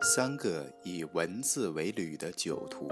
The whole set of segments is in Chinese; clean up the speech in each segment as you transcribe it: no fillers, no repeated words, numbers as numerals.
三个以文字为旅的酒徒。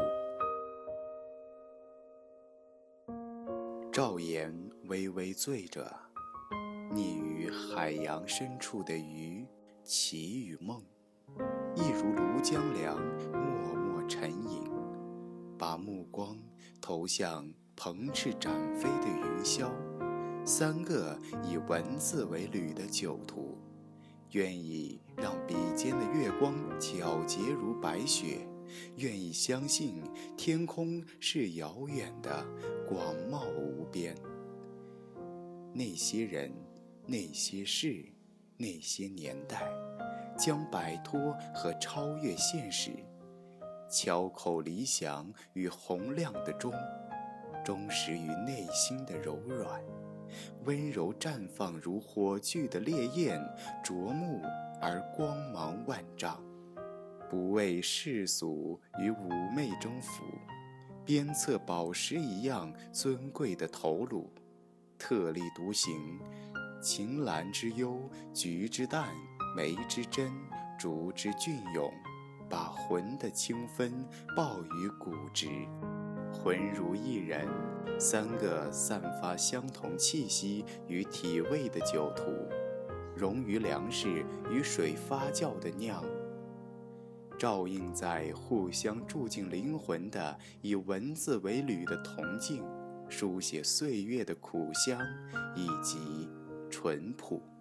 赵岩微微醉着，溺于海洋深处的鱼，奇与梦，一如庐江凉，默默沉吟，把目光投向鹏翅展飞的云霄。三个以文字为旅的酒徒，愿意让笔尖的月光皎洁如白雪，愿意相信天空是遥远的，广袤无边。那些人，那些事，那些年代，将摆脱和超越现实，敲口理想与洪亮的钟，忠实于内心的柔软，温柔绽放如火炬的烈焰，灼目而光芒万丈，不为世俗与妩媚征服，鞭策宝石一样尊贵的头颅，特立独行，晴岚之幽，菊之淡，梅之真，竹之俊勇，把魂的清芬抱于骨质，魂如一人。三个散发相同气息与体味的酒徒，溶于粮食与水发酵的酿，照映在互相住进灵魂的以文字为旅的铜镜，书写岁月的苦香以及淳朴。